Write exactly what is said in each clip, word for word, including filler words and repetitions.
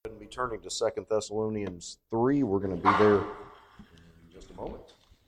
And be turning to Second Thessalonians three. We're going to be there in just a moment.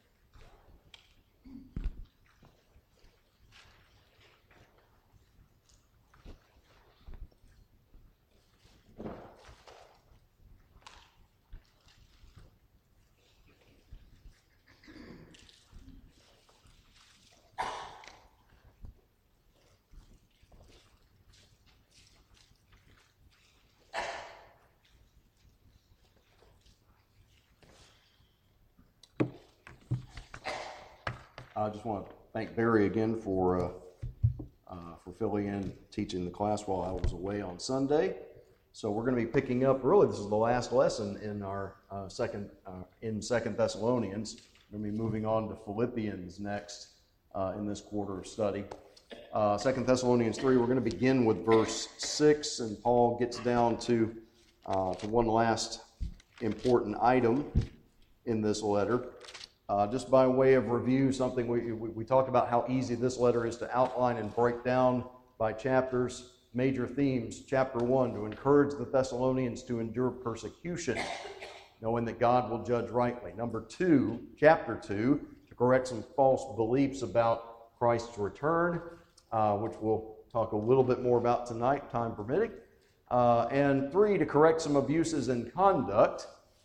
I just want to thank Barry again for uh, uh, for filling in, teaching the class while I was away on Sunday. So we're going to be picking up. Really, this is the last lesson in our uh, second uh, in Second Thessalonians. We're going to be moving on to Philippians next uh, in this quarter of study. Uh, Second Thessalonians three. We're going to begin with verse six, and Paul gets down to uh, to one last important item in this letter. Uh, just by way of review, something we, we, we talked about how easy this letter is to outline and break down by chapters, major themes. Chapter one, to encourage the Thessalonians to endure persecution, knowing that God will judge rightly. Number two, chapter two, to correct some false beliefs about Christ's return, uh, which we'll talk a little bit more about tonight, time permitting. Uh, and three, to correct some abuses in conduct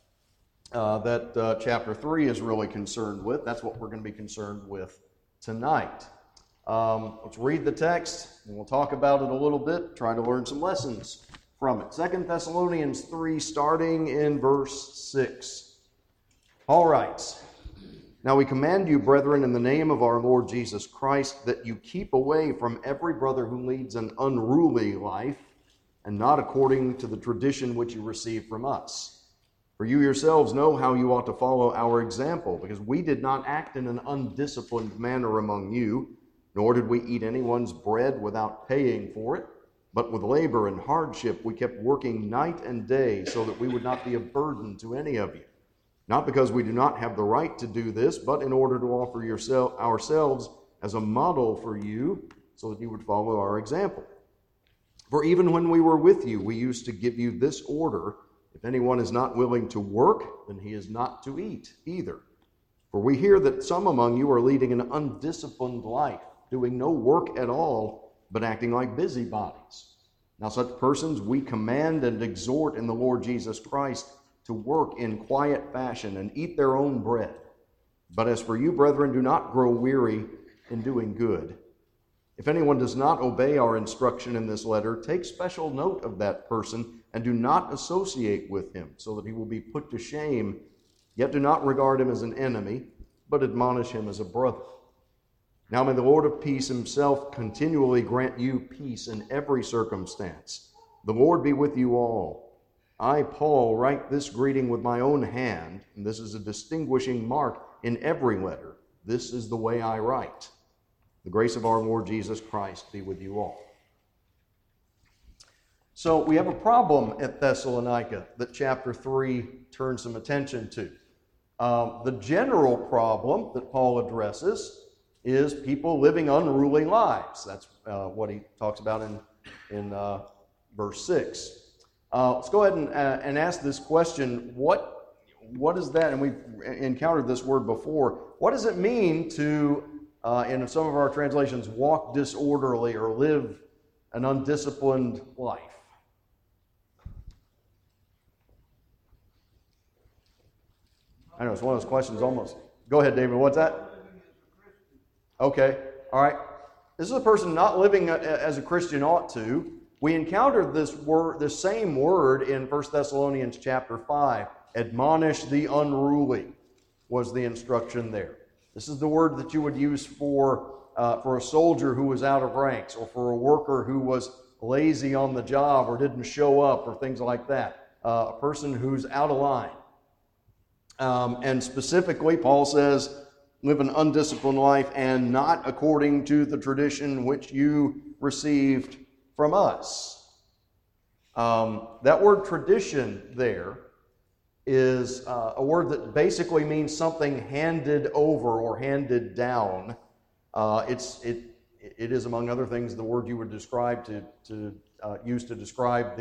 Uh, that uh, chapter three is really concerned with. That's what we're going to be concerned with tonight. Um, let's read the text, and we'll talk about it a little bit, try to learn some lessons from it. Second Thessalonians three, starting in verse six. Paul writes, "Now we command you, brethren, in the name of our Lord Jesus Christ, that you keep away from every brother who leads an unruly life, and not according to the tradition which you received from us. For you yourselves know how you ought to follow our example, because we did not act in an undisciplined manner among you, nor did we eat anyone's bread without paying for it, but with labor and hardship we kept working night and day, so that we would not be a burden to any of you. Not because we do not have the right to do this, but in order to offer yourself, ourselves as a model for you, so that you would follow our example. For even when we were with you, we used to give you this order: if anyone is not willing to work, then he is not to eat either. For we hear that some among you are leading an undisciplined life, doing no work at all, but acting like busybodies. Now such persons we command and exhort in the Lord Jesus Christ to work in quiet fashion and eat their own bread. But as for you, brethren, do not grow weary in doing good. If anyone does not obey our instruction in this letter, take special note of that person and do not associate with him, so that he will be put to shame. Yet do not regard him as an enemy, but admonish him as a brother. Now may the Lord of peace himself continually grant you peace in every circumstance. The Lord be with you all. I, Paul, write this greeting with my own hand, and this is a distinguishing mark in every letter. This is the way I write. The grace of our Lord Jesus Christ be with you all." So we have a problem at Thessalonica that chapter three turns some attention to. Um, the general problem that Paul addresses is people living unruly lives. That's uh, what he talks about in, in uh, verse six. Uh, let's go ahead and, uh, and ask this question. What, what is that? And we've encountered this word before. What does it mean to, uh, in some of our translations, walk disorderly or live an undisciplined life? I know it's one of those questions almost. Go ahead, David. What's that? Okay. All right. This is a person not living as a Christian ought to. We encountered this word, the same word in First Thessalonians chapter five. Admonish the unruly was the instruction there. This is the word that you would use for uh, for a soldier who was out of ranks, or for a worker who was lazy on the job or didn't show up, or things like that. Uh, a person who's out of line. Um, and specifically, Paul says, live an undisciplined life and not according to the tradition which you received from us. Um, that word tradition there is uh, a word that basically means something handed over or handed down. Uh, it's it it is, among other things, the word you would describe to to uh, use to describe the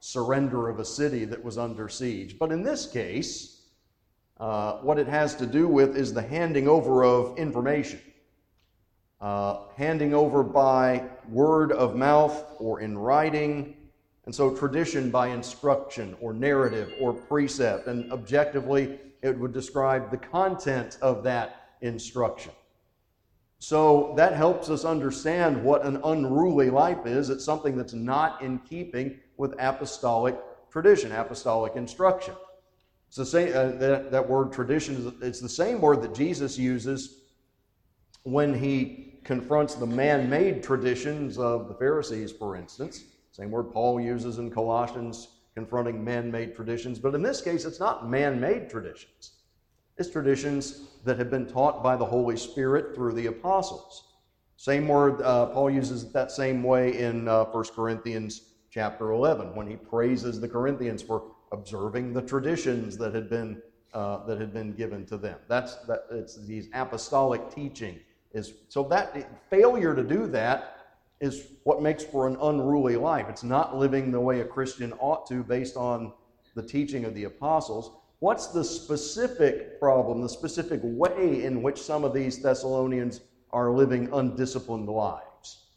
surrender of a city that was under siege. But in this case, uh, what it has to do with is the handing over of information. Uh, handing over by word of mouth or in writing, and so tradition by instruction or narrative or precept, and objectively it would describe the content of that instruction. So that helps us understand what an unruly life is. It's something that's not in keeping with apostolic tradition, apostolic instruction. It's the same, uh, that, that word tradition, it's the same word that Jesus uses when he confronts the man-made traditions of the Pharisees, for instance. Same word Paul uses in Colossians, confronting man-made traditions. But in this case, it's not man-made traditions. It's traditions that have been taught by the Holy Spirit through the apostles. Same word, uh, Paul uses it that same way in uh, First Corinthians chapter eleven, when he praises the Corinthians for observing the traditions that had been uh, that had been given to them. That's that. It's these apostolic teaching. Is, so that failure to do that is what makes for an unruly life. It's not living the way a Christian ought to based on the teaching of the apostles. What's the specific problem, the specific way in which some of these Thessalonians are living undisciplined lives?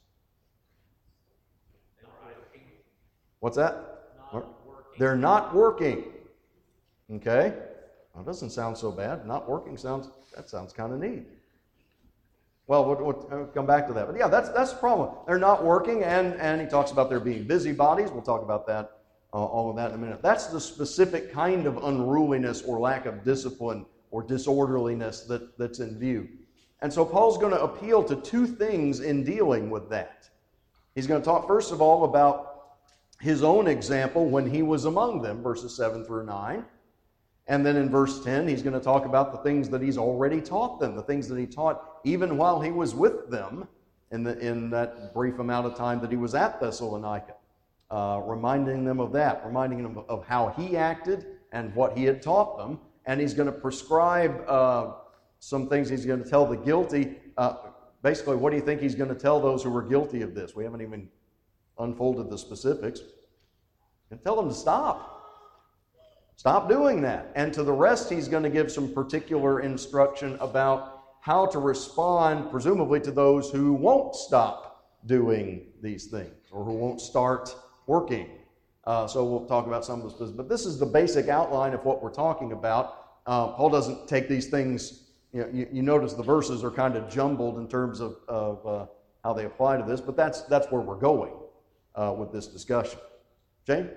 What's that? Not They're not working. Okay? Well, it doesn't sound so bad. Not working sounds, that sounds kind of neat. Well, we'll, we'll come back to that. But yeah, that's that's the problem. They're not working, and, and he talks about there being busybodies. We'll talk about that, uh, all of that in a minute. That's the specific kind of unruliness or lack of discipline or disorderliness that, that's in view. And so Paul's going to appeal to two things in dealing with that. He's going to talk, first of all, about his own example when he was among them, verses seven through nine. And then in verse ten, he's going to talk about the things that he's already taught them, the things that he taught even while he was with them in, the, in that brief amount of time that he was at Thessalonica, uh, reminding them of that, reminding them of how he acted and what he had taught them. And he's going to prescribe uh, some things he's going to tell the guilty. Uh, basically, what do you think he's going to tell those who were guilty of this? We haven't even unfolded the specifics. And tell them to stop. Stop doing that. And to the rest, he's going to give some particular instruction about how to respond, presumably, to those who won't stop doing these things or who won't start working. Uh, so we'll talk about some of the specifics. But this is the basic outline of what we're talking about. Uh, Paul doesn't take these things, you know, you, you notice the verses are kind of jumbled in terms of, of uh, how they apply to this, but that's, that's where we're going uh, with this discussion. Jane?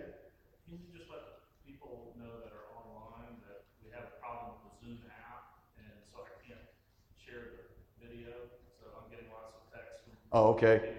Oh, okay.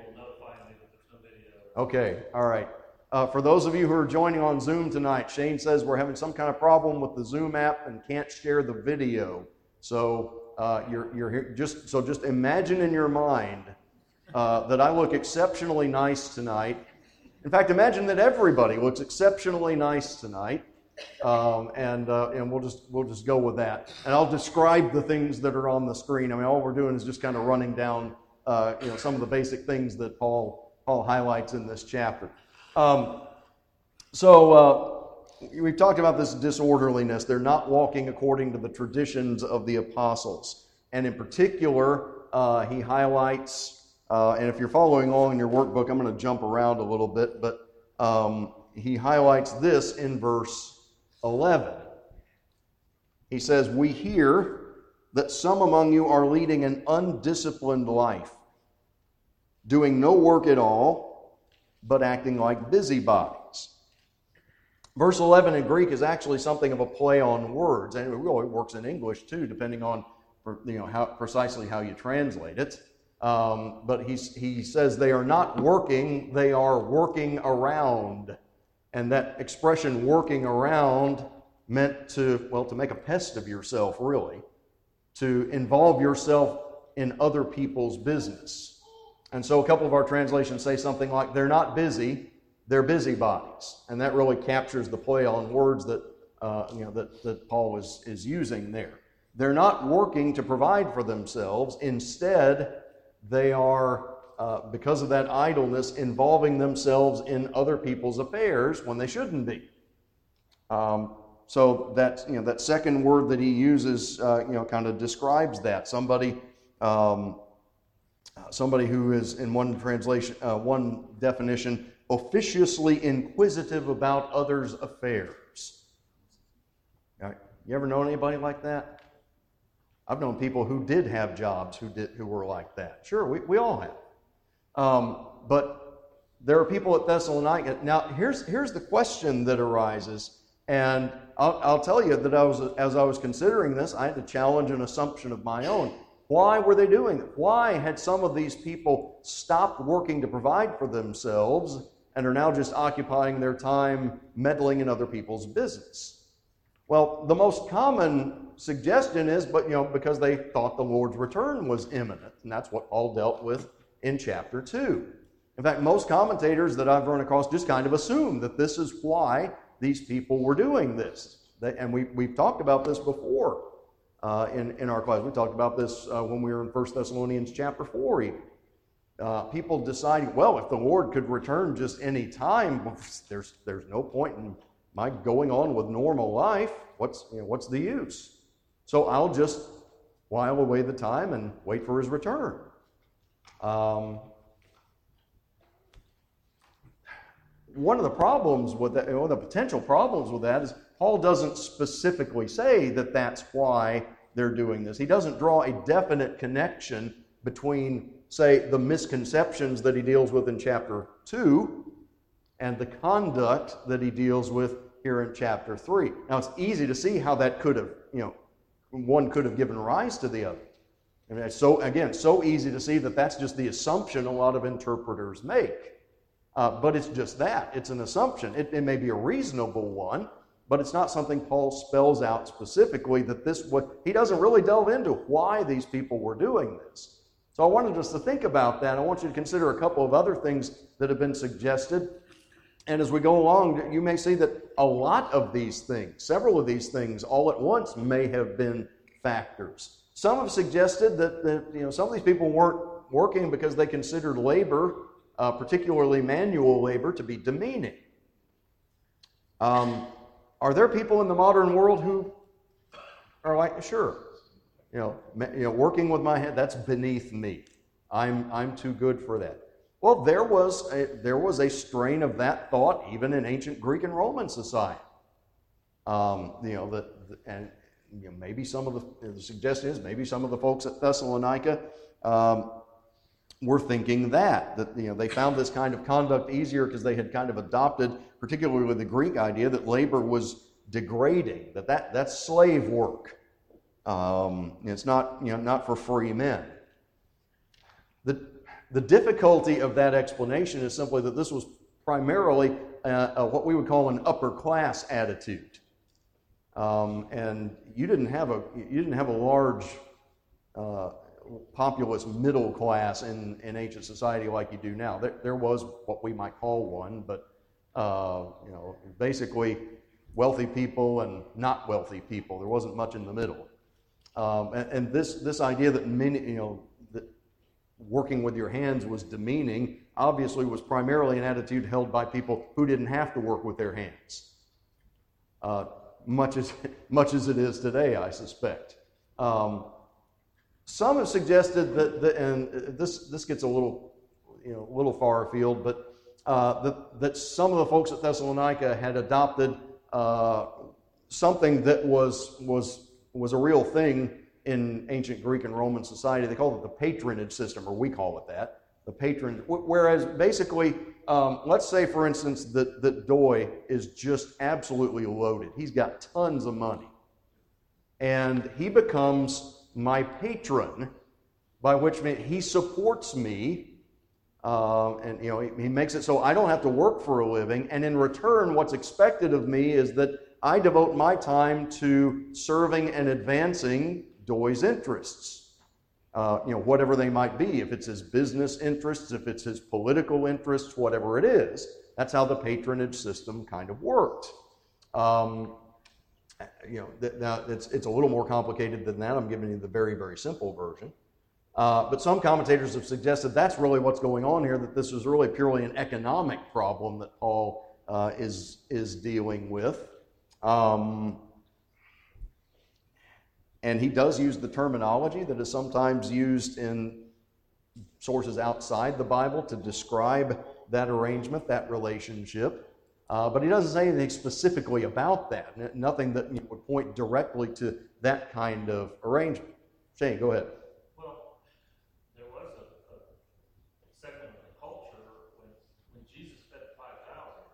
Okay, all right. Uh, for those of you who are joining on Zoom tonight, Shane says we're having some kind of problem with the Zoom app and can't share the video. So uh, you're you're here. Just so just imagine in your mind uh, that I look exceptionally nice tonight. In fact, imagine that everybody looks exceptionally nice tonight, um, and uh, and we'll just we'll just go with that. And I'll describe the things that are on the screen. I mean, all we're doing is just kind of running down. Uh, you know, some of the basic things that Paul Paul highlights in this chapter. Um, so uh, we've talked about this disorderliness. They're not walking according to the traditions of the apostles. And in particular, uh, he highlights, uh, and if you're following along in your workbook, I'm going to jump around a little bit, but um, he highlights this in verse eleven. He says, "We hear that some among you are leading an undisciplined life, doing no work at all, but acting like busybodies." Verse eleven in Greek is actually something of a play on words, and it really works in English too, depending on you know how precisely how you translate it. Um, but he's, he says they are not working, they are working around. And that expression, working around, meant to, well, to make a pest of yourself, really. To involve yourself in other people's business. And so a couple of our translations say something like, they're not busy, they're busybodies. And that really captures the play on words that uh, you know that, that Paul is, is using there. They're not working to provide for themselves. Instead, they are uh, because of that idleness, involving themselves in other people's affairs when they shouldn't be. Um, so that, you know, that second word that he uses, uh, you know, kind of describes that. Somebody, um, somebody who is, in one translation, uh, one definition, officiously inquisitive about others' affairs. Right? You ever known anybody like that? I've known people who did have jobs who did who were like that. Sure, we, we all have. Um, but there are people at Thessalonica. Now, here's here's the question that arises, and I'll, I'll tell you that I was as I was considering this, I had to challenge an assumption of my own. Why were they doing it? Why had some of these people stopped working to provide for themselves and are now just occupying their time meddling in other people's business? Well, the most common suggestion is, but you know, because they thought the Lord's return was imminent, and that's what Paul dealt with in chapter two. In fact, most commentators that I've run across just kind of assume that this is why these people were doing this. They, and we, we've talked about this before uh, in, in our class. We talked about this uh, when we were in First Thessalonians chapter four even. Uh, people deciding, well, if the Lord could return just any time, there's, there's no point in my going on with normal life. What's, you know, what's the use? So I'll just while away the time and wait for his return. Um, one of the problems with that, one of the potential problems with that is Paul doesn't specifically say that that's why they're doing this. He doesn't draw a definite connection between, say, the misconceptions that he deals with in chapter two and the conduct that he deals with here in chapter three. Now, it's easy to see how that could have, you know, one could have given rise to the other. I mean, it's so, again, so easy to see that that's just the assumption a lot of interpreters make. Uh, but it's just that. It's an assumption. It, it may be a reasonable one, but it's not something Paul spells out specifically that this would, he doesn't really delve into why these people were doing this. So I wanted us to think about that. I want you to consider a couple of other things that have been suggested. And as we go along, you may see that a lot of these things, several of these things all at once may have been factors. Some have suggested that, that you know, some of these people weren't working because they considered labor, uh, particularly manual labor, to be demeaning. Um, are there people in the modern world who are like, sure, you know, you know, working with my hand, that's beneath me. I'm I'm too good for that. Well, there was a, there was a strain of that thought even in ancient Greek and Roman society. Um, you know, the, the, and you know, maybe some of the, the suggestion is maybe some of the folks at Thessalonica um, were thinking that that you know they found this kind of conduct easier because they had kind of adopted, particularly the Greek idea that labor was degrading, that, that that's slave work. Um, it's not you know not for free men. The The difficulty of that explanation is simply that this was primarily uh, uh, what we would call an upper class attitude, um, and you didn't have a you didn't have a large uh, populous middle class in, in ancient society like you do now. There, there was what we might call one, but uh, you know, basically wealthy people and not wealthy people. There wasn't much in the middle, um, and, and this this idea that many you know. working with your hands was demeaning, obviously was primarily an attitude held by people who didn't have to work with their hands. Uh, much as much as it is today, I suspect. Um, some have suggested that, that, and this this gets a little, you know, a little far afield, but uh, that that some of the folks at Thessalonica had adopted uh, something that was was was a real thing in ancient Greek and Roman society. They called it the patronage system, or we call it that, the patron. Whereas basically, um, let's say, for instance, that, that Doy is just absolutely loaded. He's got tons of money. And he becomes my patron, by which means he supports me, uh, and you know he, he makes it so I don't have to work for a living, and in return, what's expected of me is that I devote my time to serving and advancing Doy's interests, uh, you know, whatever they might be. If it's his business interests, if it's his political interests, whatever it is, that's how the patronage system kind of worked. Um, you know, th- now it's it's a little more complicated than that. I'm giving you the very very simple version. Uh, but some commentators have suggested that's really what's going on here, that this is really purely an economic problem that Paul uh, is, is dealing with. Um, and he does use the terminology that is sometimes used in sources outside the Bible to describe that arrangement, that relationship. Uh, but he doesn't say anything specifically about that, N- nothing that would point directly to that kind of arrangement. Shane, go ahead. Well, there was a, a segment of the culture when, when Jesus fed five thousand,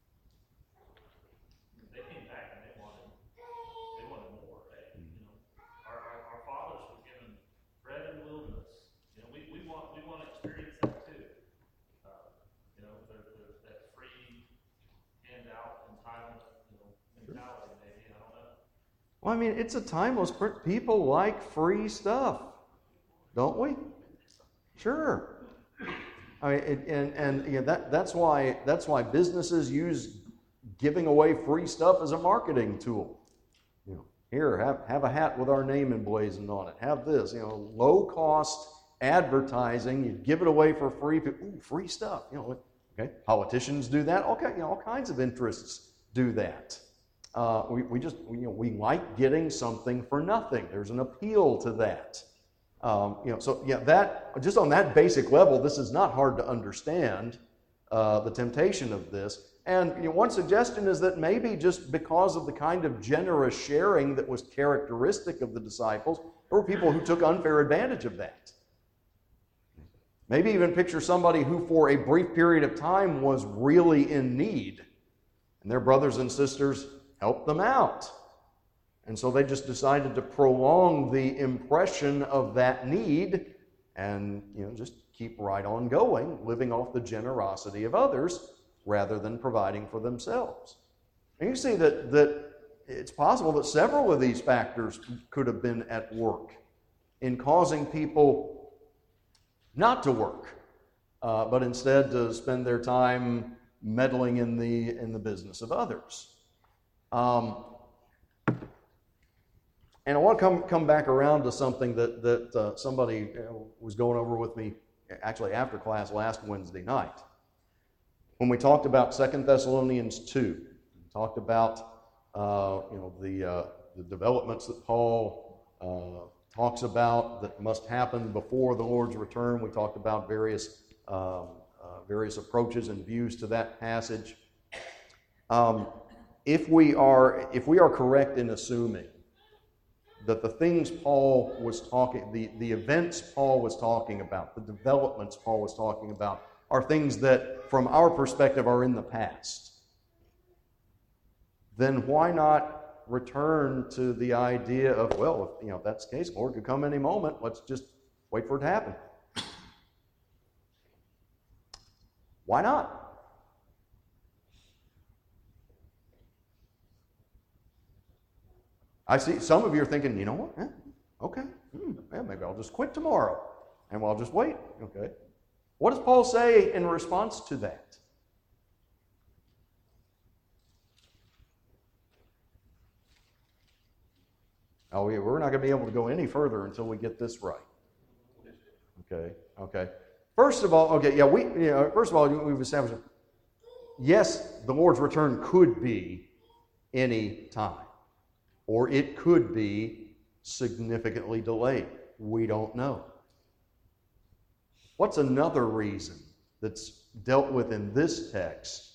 they came back and they wanted, they wanted more. Right? You know, our, our, our fathers were given bread in the wilderness. You know, we, we want we want to experience that too. Uh, you know, there, there's that free handout entitlement, you know, mentality. Maybe I don't know. Well, I mean, it's a timeless print. People like free stuff, don't we? Sure. I mean, it, and and you know, that that's why that's why businesses use giving away free stuff as a marketing tool. You know, here, have have a hat with our name emblazoned on it. Have this. You know, low cost advertising. You give it away for free. Ooh, free stuff. You know, okay. Politicians do that. Okay, you know, all kinds of interests do that. Uh, we, we just, we, you know, we like getting something for nothing. There's an appeal to that. Um, you know, so yeah, that, just on that basic level, this is not hard to understand, uh, the temptation of this. And you know, one suggestion is that maybe just because of the kind of generous sharing that was characteristic of the disciples, there were people who took unfair advantage of that. Maybe even picture somebody who for a brief period of time was really in need, and their brothers and sisters help them out. And so they just decided to prolong the impression of that need and, you know, just keep right on going, living off the generosity of others rather than providing for themselves. And you see that, that it's possible that several of these factors could have been at work in causing people not to work, uh, but instead to spend their time meddling in the, in the business of others. Um, and I want to come come back around to something that that uh, somebody was going over with me actually after class last Wednesday night. When we talked about Second Thessalonians two, we talked about uh, you know the uh, the developments that Paul uh, talks about that must happen before the Lord's return. We talked about various um, uh, various approaches and views to that passage. Um, If we are if we are correct in assuming that the things Paul was talking, the, the events Paul was talking about, the developments Paul was talking about, are things that, from our perspective, are in the past, then why not return to the idea of, well, if you know if that's the case, Lord could come any moment, let's just wait for it to happen. Why not? I see some of you are thinking, you know what? Eh, okay, hmm, yeah, maybe I'll just quit tomorrow, and I'll just wait. Okay, what does Paul say in response to that? Oh, yeah, we're not going to be able to go any further until we get this right. Okay, okay. First of all, okay, yeah, we, you know, first of all, we've established, yes, the Lord's return could be any time. Or it could be significantly delayed. We don't know. What's another reason that's dealt with in this text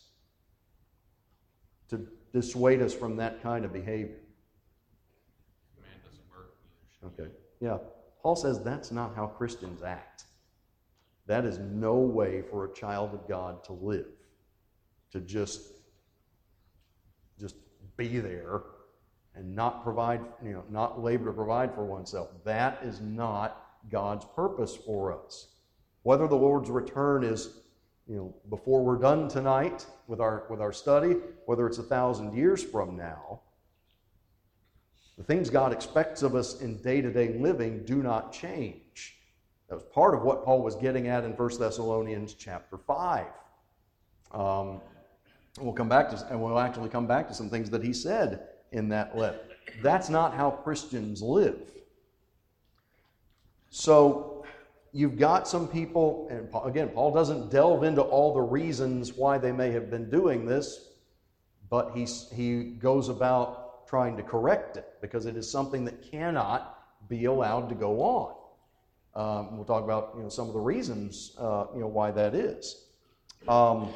to dissuade us from that kind of behavior? Man doesn't work. Okay. Yeah. Paul says that's not how Christians act. That is no way for a child of God to live. To just, just be there and not provide, you know, not labor to provide for oneself. That is not God's purpose for us. Whether the Lord's return is, you know, before we're done tonight with our with our study, whether it's a thousand years from now, the things God expects of us in day-to-day living do not change. That was part of what Paul was getting at in First Thessalonians chapter five. Um, we'll come back to, and we'll actually come back to some things that he said in that letter. That's not how Christians live. So, you've got some people, and Paul, again, Paul doesn't delve into all the reasons why they may have been doing this, but he's, he goes about trying to correct it because it is something that cannot be allowed to go on. Um, we'll talk about you know some of the reasons uh, you know why that is. Um,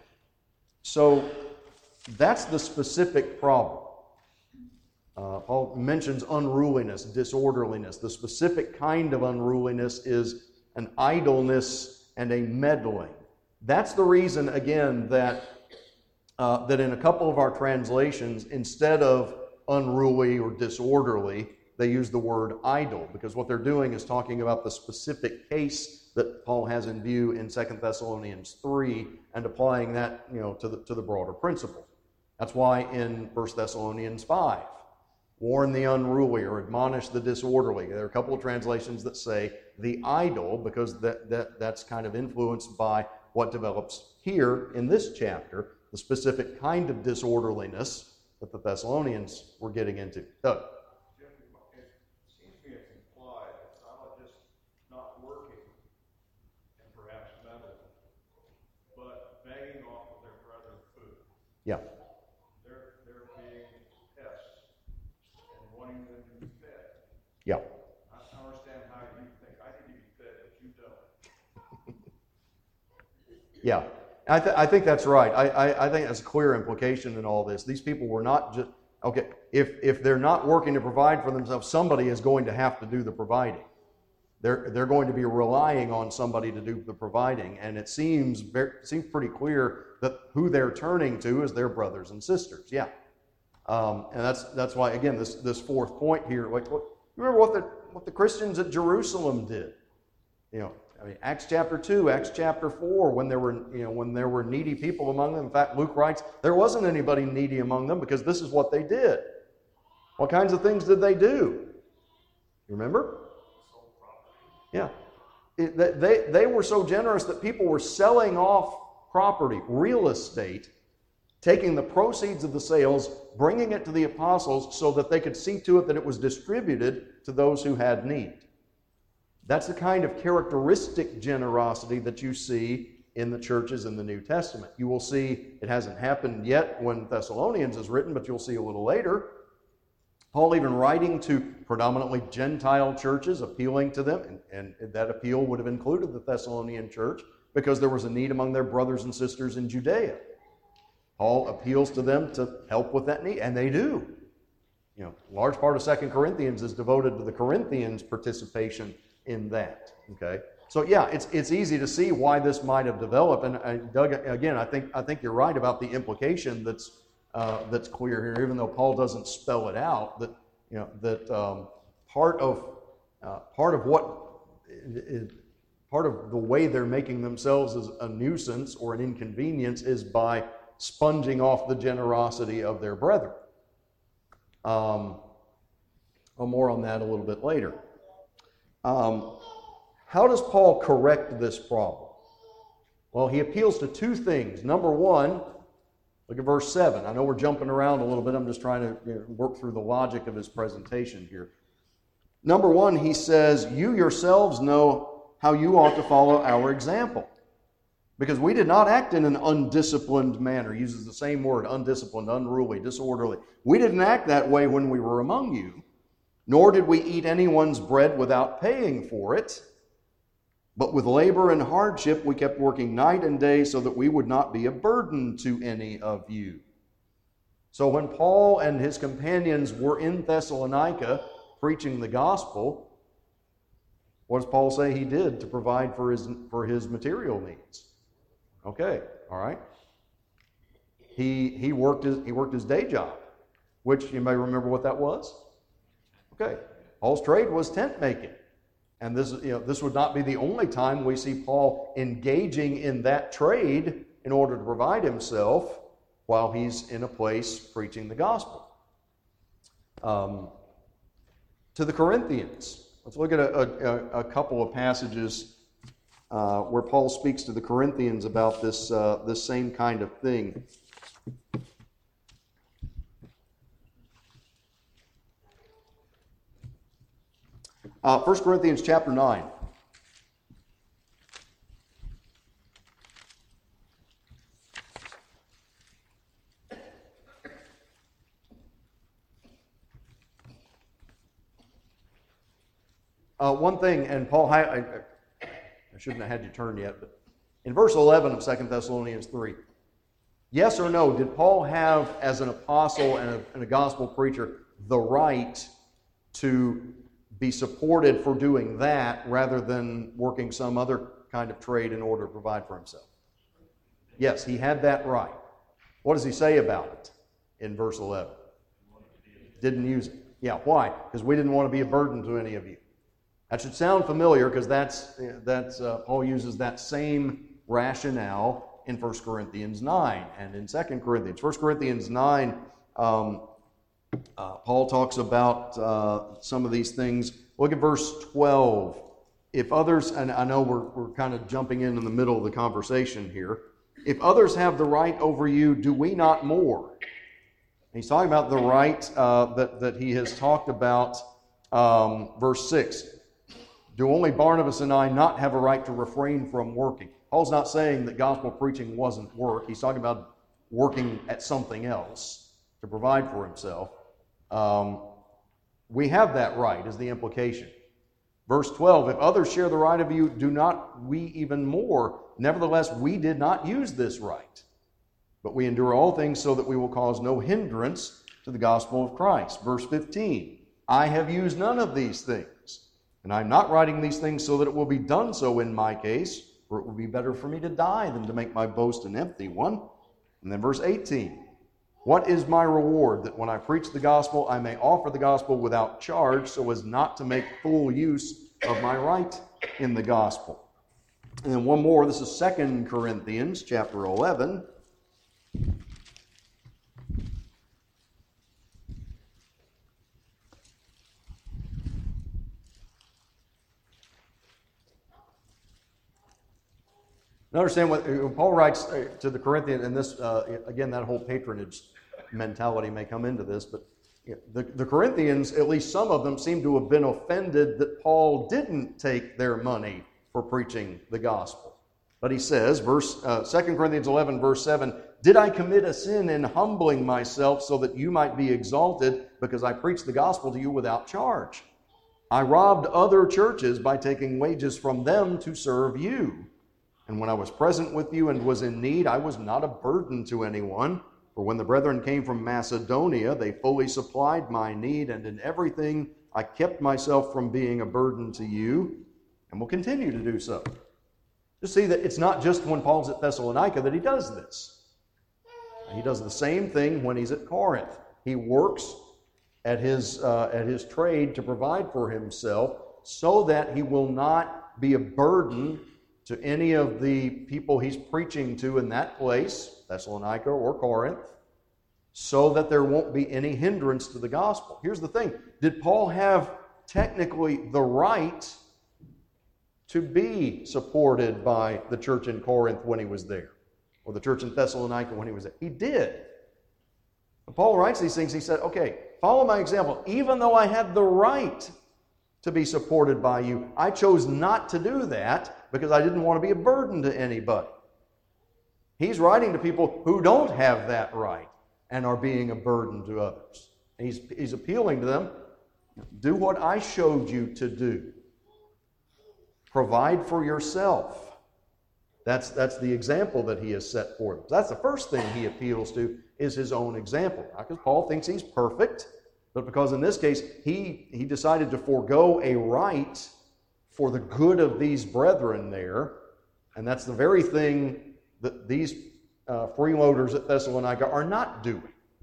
so that's the specific problem. Uh, Paul mentions unruliness, disorderliness. The specific kind of unruliness is an idleness and a meddling. That's the reason, again, that uh, that in a couple of our translations, instead of unruly or disorderly, they use the word idle, because what they're doing is talking about the specific case that Paul has in view in Second Thessalonians three and applying that you know to the to the broader principle. That's why in First Thessalonians five, warn the unruly or admonish the disorderly. There are a couple of translations that say the idle, because that, that, that's kind of influenced by what develops here in this chapter, the specific kind of disorderliness that the Thessalonians were getting into. Doug? It seems to me it's implied it's not just not working and perhaps meddling, but begging off of their brother's food. Yeah. They're, they're being pests and wanting them to be fed. Yeah. I don't understand how you think I need to be fed, but you don't. Yeah. I, th- I think that's right. I, I, I think that's a clear implication in all this. These people were not just, okay, if, if they're not working to provide for themselves, somebody is going to have to do the providing. They're, they're going to be relying on somebody to do the providing, and it seems very, seems pretty clear that who they're turning to is their brothers and sisters. Yeah. Um, and that's that's why, again, this, this fourth point here, like, what, remember what the, what the Christians at Jerusalem did? You know, I mean, Acts chapter two, Acts chapter four, when there were, you know, when there were needy people among them. In fact, Luke writes, there wasn't anybody needy among them because this is what they did. What kinds of things did they do? You remember? Yeah. It, they, they were so generous that people were selling off property, real estate, taking the proceeds of the sales, bringing it to the apostles so that they could see to it that it was distributed to those who had need. That's the kind of characteristic generosity that you see in the churches in the New Testament. You will see, it hasn't happened yet when Thessalonians is written, but you'll see a little later, Paul even writing to predominantly Gentile churches, appealing to them, and, and that appeal would have included the Thessalonian church because there was a need among their brothers and sisters in Judea. Paul appeals to them to help with that need, and they do. You know, a large part of Second Corinthians is devoted to the Corinthians' participation in that. Okay, so yeah, it's it's easy to see why this might have developed. And uh, Doug, again, I think I think you're right about the implication that's uh, that's clear here, even though Paul doesn't spell it out. That you know that um, part of uh, part of what is, part of the way they're making themselves as a nuisance or an inconvenience is by sponging off the generosity of their brethren. Um, well, more on that a little bit later. Um, how does Paul correct this problem? Well, he appeals to two things. Number one, look at verse seven. I know we're jumping around a little bit. I'm just trying to you know, work through the logic of his presentation here. Number one, he says, you yourselves know how you ought to follow our example. Because we did not act in an undisciplined manner. He uses the same word, undisciplined, unruly, disorderly. We didn't act that way when we were among you, nor did we eat anyone's bread without paying for it. But with labor and hardship we kept working night and day so that we would not be a burden to any of you. So when Paul and his companions were in Thessalonica preaching the gospel, what does Paul say he did to provide for his, for his material needs? Okay, all right. He he worked his he worked his day job, which you may remember what that was. Okay, Paul's trade was tent making, and this you know this would not be the only time we see Paul engaging in that trade in order to provide himself while he's in a place preaching the gospel. Um, to the Corinthians, let's look at a, a, a couple of passages. Uh, where Paul speaks to the Corinthians about this uh, this same kind of thing. Uh, First Corinthians chapter nine. uh, one thing, and Paul, I, I, I shouldn't have had you turn yet, but in verse eleven of Second Thessalonians three, yes or no, did Paul have, as an apostle and a, and a gospel preacher, the right to be supported for doing that rather than working some other kind of trade in order to provide for himself? Yes, he had that right. What does he say about it in verse eleven? Didn't use it. Yeah, why? Because we didn't want to be a burden to any of you. That should sound familiar because that's, that's uh, Paul uses that same rationale in First Corinthians nine and in Second Corinthians. First Corinthians nine, um, uh, Paul talks about uh, some of these things. Look at verse twelve. If others, and I know we're, we're kind of jumping in in the middle of the conversation here. If others have the right over you, do we not more? And he's talking about the right uh, that, that he has talked about, um, verse six. Do only Barnabas and I not have a right to refrain from working? Paul's not saying that gospel preaching wasn't work. He's talking about working at something else to provide for himself. Um, we have that right, is the implication. Verse twelve, if others share the right of you, do not we even more? Nevertheless, we did not use this right, but we endure all things so that we will cause no hindrance to the gospel of Christ. Verse fifteen, I have used none of these things, and I'm not writing these things so that it will be done so in my case, for it would be better for me to die than to make my boast an empty one. And then verse eighteen, what is my reward? That when I preach the gospel, I may offer the gospel without charge, so as not to make full use of my right in the gospel. And then one more, this is Second Corinthians chapter eleven. Now understand what Paul writes to the Corinthians, and this, uh, again, that whole patronage mentality may come into this, but the, the Corinthians, at least some of them, seem to have been offended that Paul didn't take their money for preaching the gospel. But he says, verse uh, Second Corinthians eleven, verse seven, did I commit a sin in humbling myself so that you might be exalted because I preached the gospel to you without charge? I robbed other churches by taking wages from them to serve you. And when I was present with you and was in need, I was not a burden to anyone. For when the brethren came from Macedonia, they fully supplied my need, and in everything I kept myself from being a burden to you, and will continue to do so. To see that it's not just when Paul's at Thessalonica that he does this. He does the same thing when he's at Corinth. He works at his, uh, at his trade to provide for himself so that he will not be a burden to any of the people he's preaching to in that place, Thessalonica or Corinth, so that there won't be any hindrance to the gospel. Here's the thing. Did Paul have technically the right to be supported by the church in Corinth when he was there? Or the church in Thessalonica when he was there? He did. When Paul writes these things, he said, okay, follow my example. Even though I had the right to be supported by you, I chose not to do that because I didn't want to be a burden to anybody. He's writing to people who don't have that right and are being a burden to others. He's, he's appealing to them, do what I showed you to do. Provide for yourself. That's, that's the example that he has set for them. That's the first thing he appeals to, is his own example. Not because Paul thinks he's perfect, but because in this case, he, he decided to forego a right for the good of these brethren there, and that's the very thing that these uh, freeloaders at Thessalonica are not doing,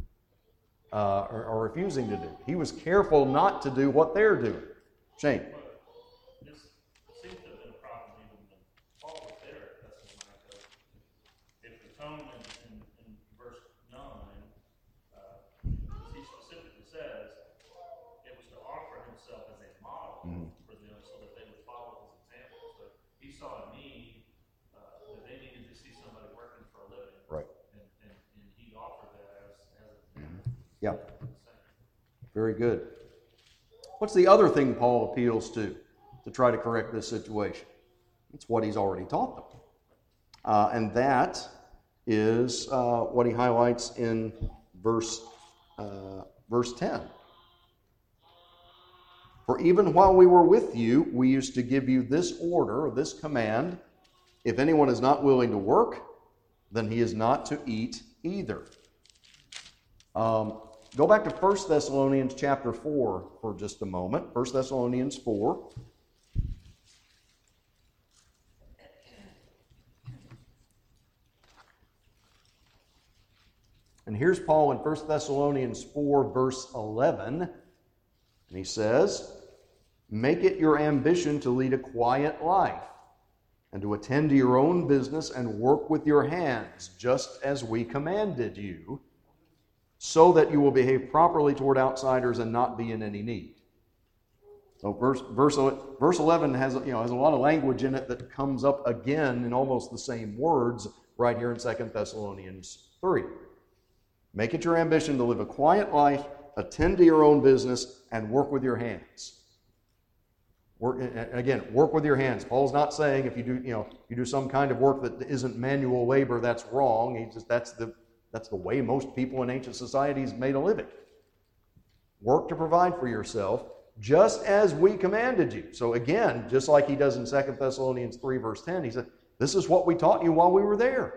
uh, or, or refusing to do. He was careful not to do what they're doing. Shane. This seems to have been a problem even when Paul was there at Thessalonica. If the tone in, in, in verse nine, uh, he specifically says it was to offer himself as a model mm-hmm. for them so that they would follow his example. So he saw a need uh, that they needed to see somebody working for a living. Right. And, and, and he offered that as, as a mm-hmm. Yeah. Very good. What's the other thing Paul appeals to to try to correct this situation? It's what he's already taught them. Uh, and that is uh, what he highlights in verse, uh, verse ten. For even while we were with you, we used to give you this order, or this command: if anyone is not willing to work, then he is not to eat either. Um, go back to First Thessalonians chapter four for just a moment. First Thessalonians four. And here's Paul in First Thessalonians four, verse eleven. And he says, "Make it your ambition to lead a quiet life, and to attend to your own business and work with your hands, just as we commanded you, so that you will behave properly toward outsiders and not be in any need." So verse, verse, verse eleven has, you know, has a lot of language in it that comes up again in almost the same words right here in Second Thessalonians three. Make it your ambition to live a quiet life, attend to your own business, and work with your hands. Work, again, work with your hands. Paul's not saying if you do, you know, you do some kind of work that isn't manual labor, that's wrong. He just that's the that's the way most people in ancient societies made a living. Work to provide for yourself, just as we commanded you. So again, just like he does in Second Thessalonians three, verse ten, he said, "This is what we taught you while we were there."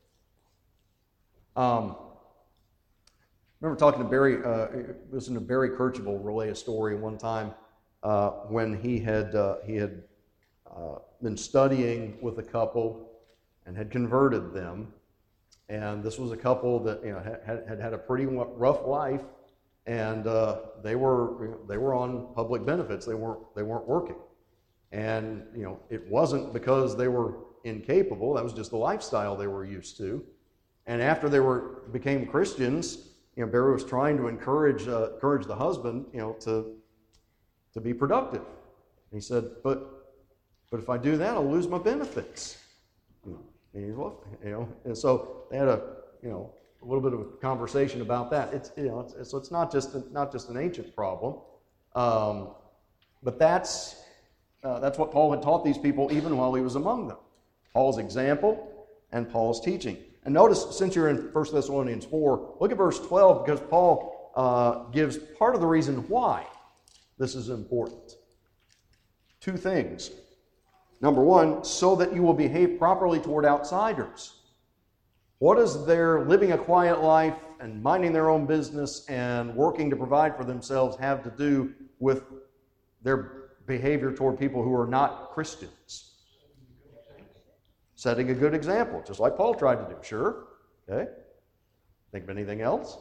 Um. I remember talking to Barry, uh, listening to Barry Kercheval relay a story one time uh, when he had uh, he had uh, been studying with a couple and had converted them, and this was a couple that you know had had, had a pretty rough life, and uh, they were you know, they were on public benefits. They weren't they weren't working, and you know it wasn't because they were incapable. That was just the lifestyle they were used to, and after they were became Christians. You know, Barry was trying to encourage uh, encourage the husband, you know, to to be productive. And he said, "But but if I do that, I'll lose my benefits." And he well, you know, and so they had a you know a little bit of a conversation about that. It's you know, it's, so it's not just a, not just an ancient problem, um, but that's uh, that's what Paul had taught these people even while he was among them. Paul's example and Paul's teaching. And notice, since you're in First Thessalonians four, look at verse twelve, because Paul uh, gives part of the reason why this is important. Two things. Number one, so that you will behave properly toward outsiders. What does their living a quiet life and minding their own business and working to provide for themselves have to do with their behavior toward people who are not Christians? Setting a good example, just like Paul tried to do. Sure. Okay. Think of anything else?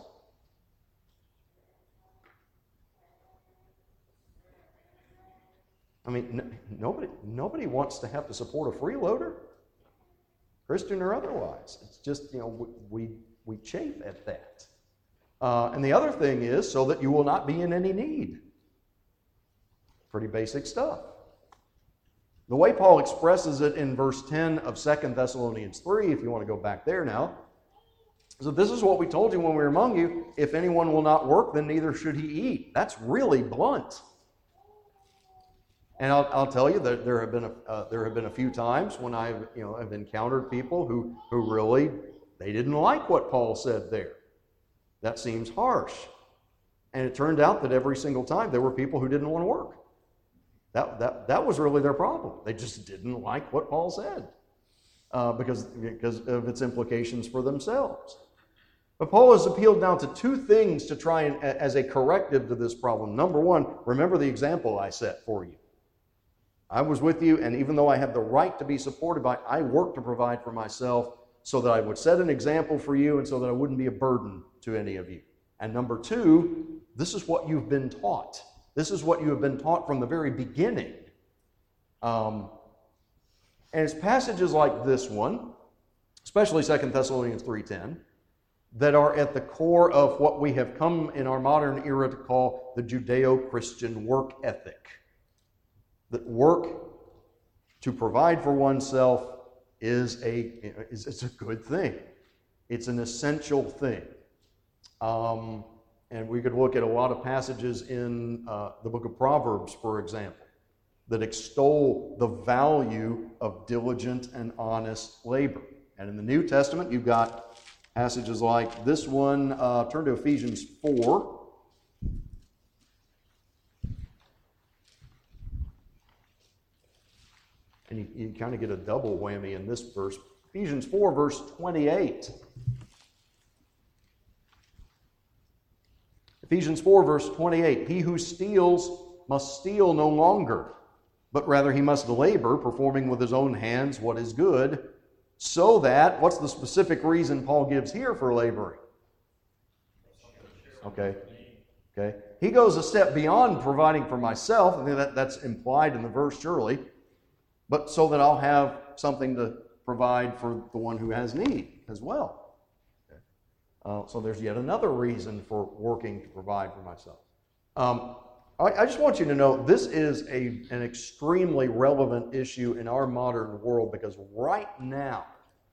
I mean, n- nobody nobody wants to have to support a freeloader, Christian or otherwise. It's just, you know, we we, we chafe at that. Uh, and the other thing is so that you will not be in any need. Pretty basic stuff. The way Paul expresses it in verse ten of Second Thessalonians three, if you want to go back there now, is that this is what we told you when we were among you. If anyone will not work, then neither should he eat. That's really blunt. And I'll, I'll tell you that there have been a, uh, there have been a few times when I've you know have encountered people who who really they didn't like what Paul said there. That seems harsh. And it turned out that every single time there were people who didn't want to work. That, that, that was really their problem. They just didn't like what Paul said uh, because, because of its implications for themselves. But Paul has appealed now to two things to try and as a corrective to this problem. Number one, remember the example I set for you. I was with you, and even though I have the right to be supported by, I worked to provide for myself so that I would set an example for you and so that I wouldn't be a burden to any of you. And number two, this is what you've been taught. This is what you have been taught from the very beginning. Um, and it's passages like this one, especially Second Thessalonians three ten, that are at the core of what we have come in our modern era to call the Judeo-Christian work ethic. That work to provide for oneself is a, is, it's a good thing. It's an essential thing. Um, And we could look at a lot of passages in uh, the book of Proverbs, for example, that extol the value of diligent and honest labor. And in the New Testament, you've got passages like this one. Uh, turn to Ephesians four. And you, you kind of get a double whammy in this verse. Ephesians four, verse twenty-eight. Ephesians four, verse twenty-eight. He who steals must steal no longer, but rather he must labor, performing with his own hands what is good, so that, what's the specific reason Paul gives here for laboring? Okay. Okay. He goes a step beyond providing for myself. I think that, that's implied in the verse, surely. But so that I'll have something to provide for the one who has need as well. Okay. Uh, so there's yet another reason for working to provide for myself. Um, I, I just want you to know this is a, an extremely relevant issue in our modern world, because right now,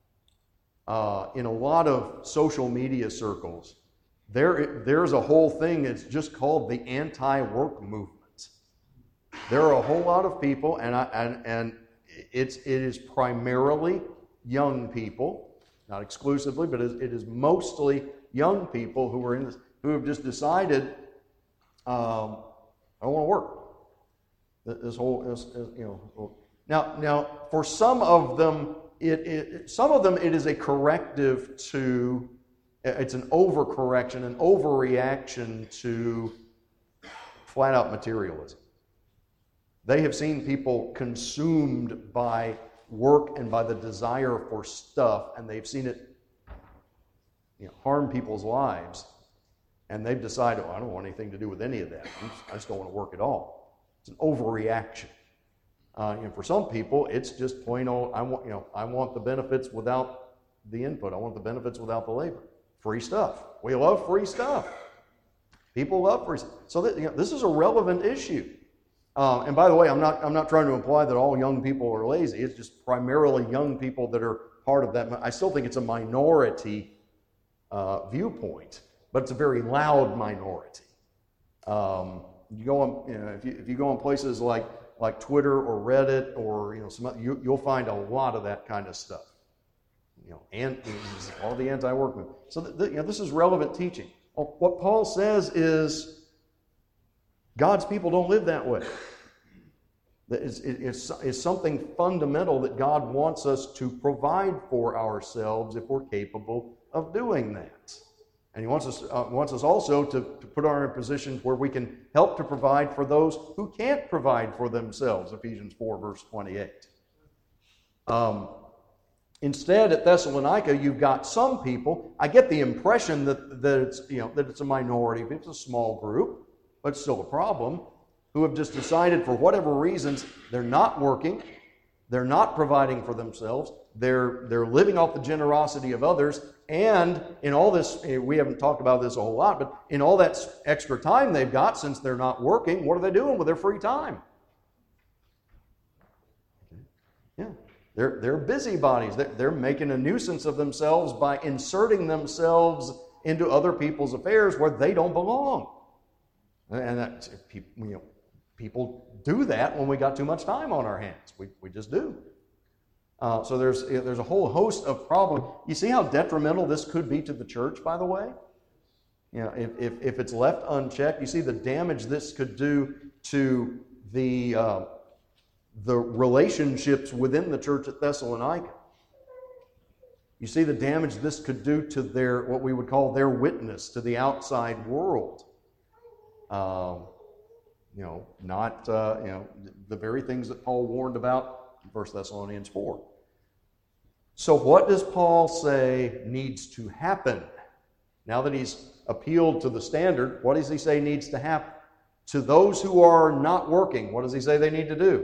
uh, in a lot of social media circles, There, there's a whole thing that's just called the anti-work movement. There are a whole lot of people, and I, and and it's it is primarily young people, not exclusively, but it is mostly young people who are in this, who have just decided, um, I don't want to work. This whole, this, you know, now now for some of them, it, it some of them it is a corrective to. It's an overcorrection, an overreaction to flat-out materialism. They have seen people consumed by work and by the desire for stuff, and they've seen it, you know, harm people's lives, and they've decided, oh, I don't want anything to do with any of that. I just, I just don't want to work at all. It's an overreaction. Uh, and for some people, it's just plain old, I want, you know, I want the benefits without the input. I want the benefits without the labor. Free stuff. We love free stuff. People love free stuff. So that, you know, this is a relevant issue. Uh, and by the way, I'm not I'm not trying to imply that all young people are lazy. It's just primarily young people that are part of that. I still think it's a minority uh, viewpoint, but it's a very loud minority. Um, you go on, you know, if you if you go on places like like Twitter or Reddit or you know some you, you'll find a lot of that kind of stuff. You know, and all the anti-work movement. So th- th- you know, this is relevant teaching. Well, what Paul says is God's people don't live that way. It's, it's, it's something fundamental that God wants us to provide for ourselves if we're capable of doing that. And He wants us uh, wants us also to, to put our in positions where we can help to provide for those who can't provide for themselves. Ephesians four, verse twenty-eight. Um, Instead, at Thessalonica, you've got some people. I get the impression that, that it's you know that it's a minority, it's a small group, but it's still a problem, who have just decided for whatever reasons they're not working, they're not providing for themselves, they're they're living off the generosity of others, and in all this, we haven't talked about this a whole lot, but in all that extra time they've got since they're not working, what are they doing with their free time? Yeah. They're, they're busybodies. They're, they're making a nuisance of themselves by inserting themselves into other people's affairs where they don't belong. And that, you know, people do that when we got too much time on our hands. We, we just do. Uh, so there's, there's a whole host of problems. You see how detrimental this could be to the church, by the way? You know, if, if, if it's left unchecked, you see the damage this could do to the... Uh, the relationships within the church at Thessalonica. You see the damage this could do to their, what we would call their witness to the outside world. Um, you know, not, uh, you know, the very things that Paul warned about in First Thessalonians four. So what does Paul say needs to happen? Now that he's appealed to the standard, what does he say needs to happen? To those who are not working, what does he say they need to do?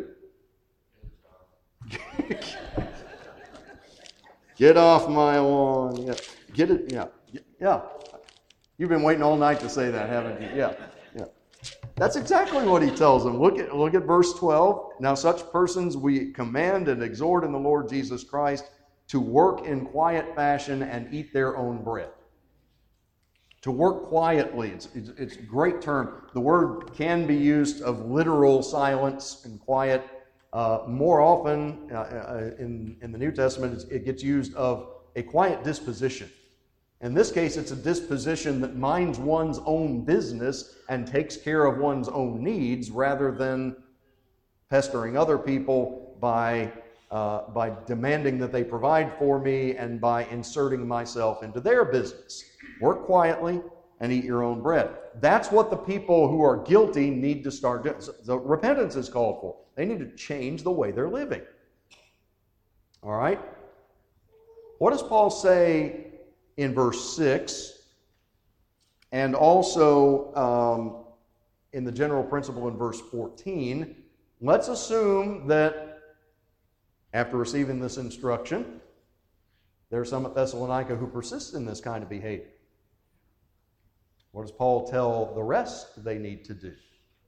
Get off my lawn. Yeah. Get it. Yeah. Yeah. You've been waiting all night to say that, haven't you? Yeah. Yeah. That's exactly what he tells them. Look at look at verse twelve. Now such persons we command and exhort in the Lord Jesus Christ to work in quiet fashion and eat their own bread. To work quietly. It's, it's, it's a great term. The word can be used of literal silence and quiet. Uh, more often uh, uh, in, in the New Testament, it gets used of a quiet disposition. In this case, it's a disposition that minds one's own business and takes care of one's own needs rather than pestering other people by uh, by demanding that they provide for me and by inserting myself into their business. Work quietly and eat your own bread. That's what the people who are guilty need to start doing. So repentance is called for. They need to change the way they're living. All right? What does Paul say in verse six? And also um, in the general principle in verse fourteen, let's assume that after receiving this instruction, there are some at Thessalonica who persist in this kind of behavior. What does Paul tell the rest they need to do?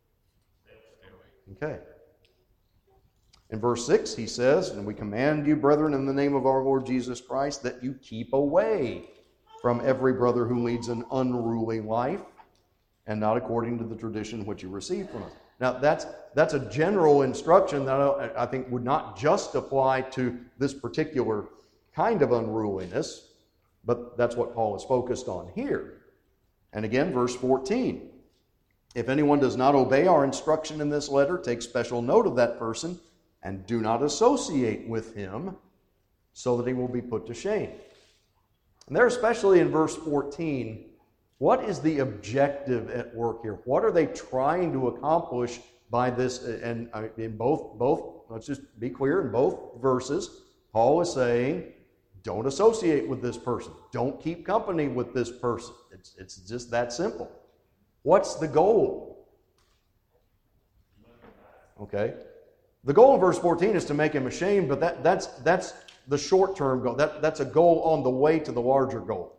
Okay. In verse six, he says, "And we command you, brethren, in the name of our Lord Jesus Christ, that you keep away from every brother who leads an unruly life, and not according to the tradition which you received from us." Now, that's that's a general instruction that I, I think would not just apply to this particular kind of unruliness, but that's what Paul is focused on here. And again, verse fourteen, "If anyone does not obey our instruction in this letter, take special note of that person, and do not associate with him, so that he will be put to shame." And there, especially in verse fourteen, what is the objective at work here? What are they trying to accomplish by this? And in both, both, let's just be clear, in both verses, Paul is saying, don't associate with this person. Don't keep company with this person. It's, it's just that simple. What's the goal? Okay. The goal in verse fourteen is to make him ashamed, but that, that's, that's the short-term goal. That, that's a goal on the way to the larger goal.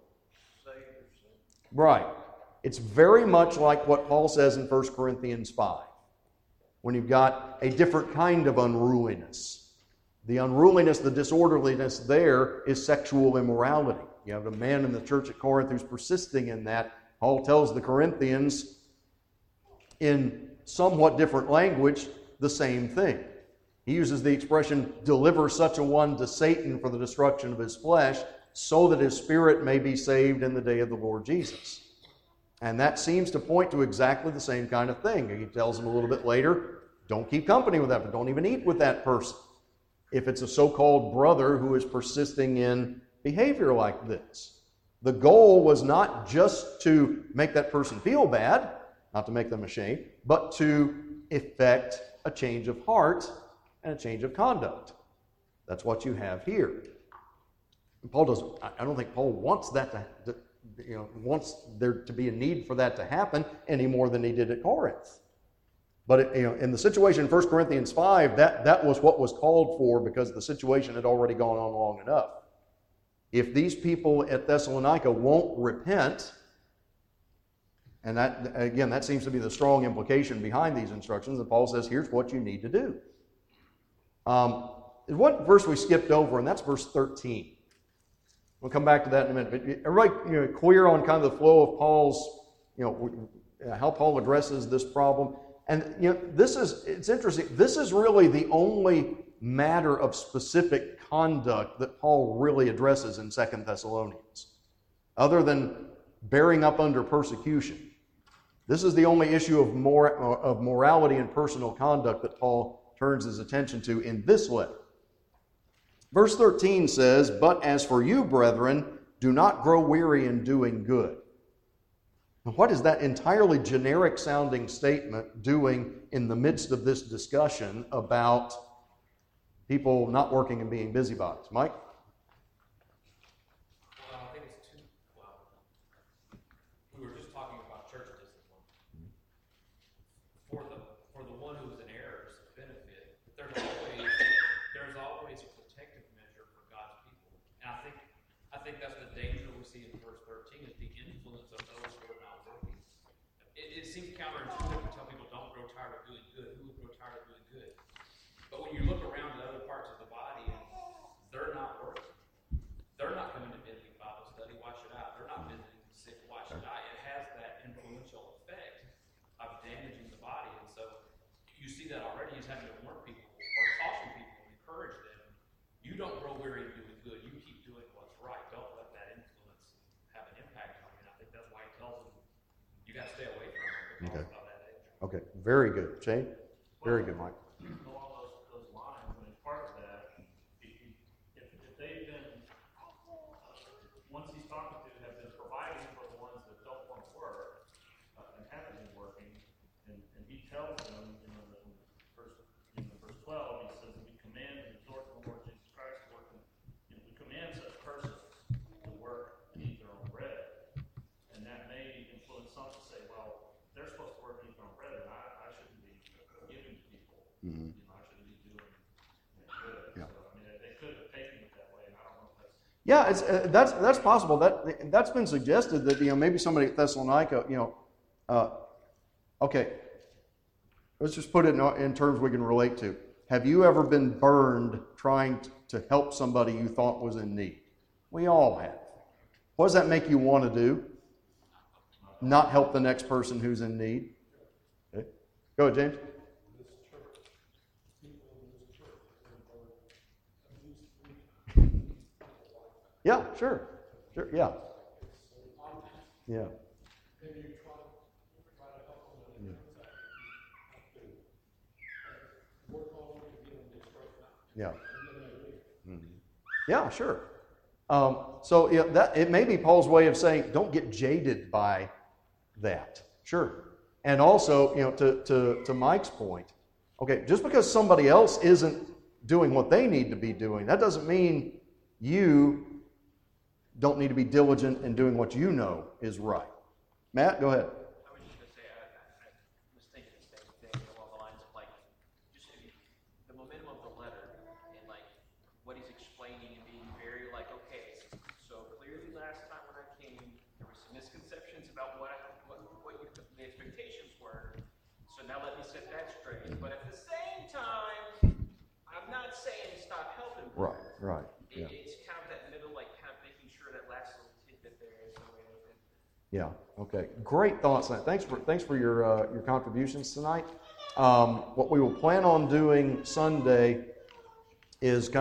Right. It's very much like what Paul says in First Corinthians five, when you've got a different kind of unruliness. The unruliness, the disorderliness there is sexual immorality. You have a man in the church at Corinth who's persisting in that. Paul tells the Corinthians in somewhat different language the same thing. He uses the expression, "deliver such a one to Satan for the destruction of his flesh, so that his spirit may be saved in the day of the Lord Jesus." And that seems to point to exactly the same kind of thing. He tells them a little bit later, don't keep company with that, but don't even eat with that person, if it's a so-called brother who is persisting in behavior like this. The goal was not just to make that person feel bad, not to make them ashamed, but to effect a change of heart and a change of conduct. That's what you have here. And Paul doesn't, I don't think Paul wants that to, to, you know, wants there to be a need for that to happen any more than he did at Corinth. But it, you know, in the situation in First Corinthians five, that, that was what was called for because the situation had already gone on long enough. If these people at Thessalonica won't repent, and that, again, that seems to be the strong implication behind these instructions, and Paul says, here's what you need to do. Um, what verse we skipped over, and that's verse thirteen. We'll come back to that in a minute. But everybody, you know, clear on kind of the flow of Paul's, you know, how Paul addresses this problem. And, you know, this is, it's interesting. This is really the only matter of specific conduct that Paul really addresses in Second Thessalonians, other than bearing up under persecution. This is the only issue of, mor- of morality and personal conduct that Paul turns his attention to in this letter. Verse thirteen says, "But as for you, brethren, do not grow weary in doing good." Now, what is that entirely generic sounding statement doing in the midst of this discussion about people not working and being busybodies? Mike? Well, I think it's two, well, we were just talking about church discipline. For the, for the one who's in error's benefit, there's always, there's always a protective measure for God's people. And I think, I think that's the danger we see in verse thirteen, is the influence of those who are not working. It, it seems counterintuitive to tell people don't grow tired of doing good. Who would grow tired of doing good? But when you look around at other parts of the body, they're not working. They're not coming to midweek Bible study. Why should I? They're not visiting the sick. Why should I? It has that influential effect of damaging the body. And so you see that already. He's having to warn people or caution people and encourage them. You don't grow weary in doing good. You keep doing what's right. Don't let that influence have an impact on you. And I think that's why he tells them you got to stay away from it because Okay. of that age. Okay, very good. Shane? Very good, Mike. Along those, those lines, I mean, part of that tells them, you know, that in verse, in verse twelve, he says, we command and exhort the Lord Jesus Christ to work, in, you know, we command such persons to work and eat their own bread. And that may influence some to say, well, they're supposed to work and eat their own bread, and I, I shouldn't be giving to people. Mhm. You know, I shouldn't be doing, you know, good. Yeah. So, I mean, they, they could have taken it that way, and I don't know if that's. Yeah, it's, uh, that's that's possible. That that's been suggested that, you know, maybe somebody at Thessalonica, you know, uh, okay, let's just put it in, in terms we can relate to. Have you ever been burned trying to help somebody you thought was in need? We all have. What does that make you want to do? Not help the next person who's in need. Okay. Go ahead, James. Yeah, sure. Sure, yeah. Yeah. Yeah. Mhm. Yeah, sure. Um, so yeah, that it may be Paul's way of saying, don't get jaded by that. Sure. And also, you know, to, to, to Mike's point, okay, just because somebody else isn't doing what they need to be doing, that doesn't mean you don't need to be diligent in doing what you know is right. Matt, go ahead. I was just going to say, I, I, I was thinking the same thing along the lines of like, just the momentum of the letter and like what he's explaining and being very like, okay, so clearly last time when I came, there were some misconceptions about what I, what, what you, the expectations were. So now let me set that straight. But at the same time, I'm not saying stop helping people. Right, right. It, Yeah. It's kind of that middle, like kind of making sure that last little tidbit there is the way of it. Yeah. Okay. Great thoughts. Thanks for thanks for your uh, your contributions tonight. Um, what we will plan on doing Sunday is kind